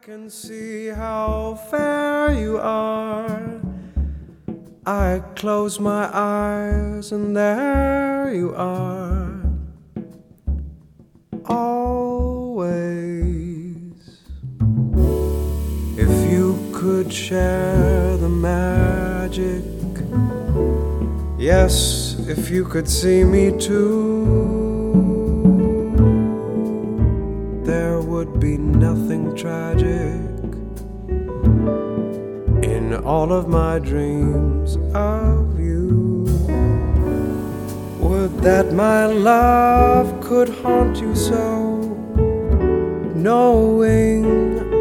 can see how fair you are. I close my eyes and there you are, always. If you could share the magic, yes, if you could see me too, there would be nothing tragic in all of my dreams of you. Would that my love could haunt you so, knowing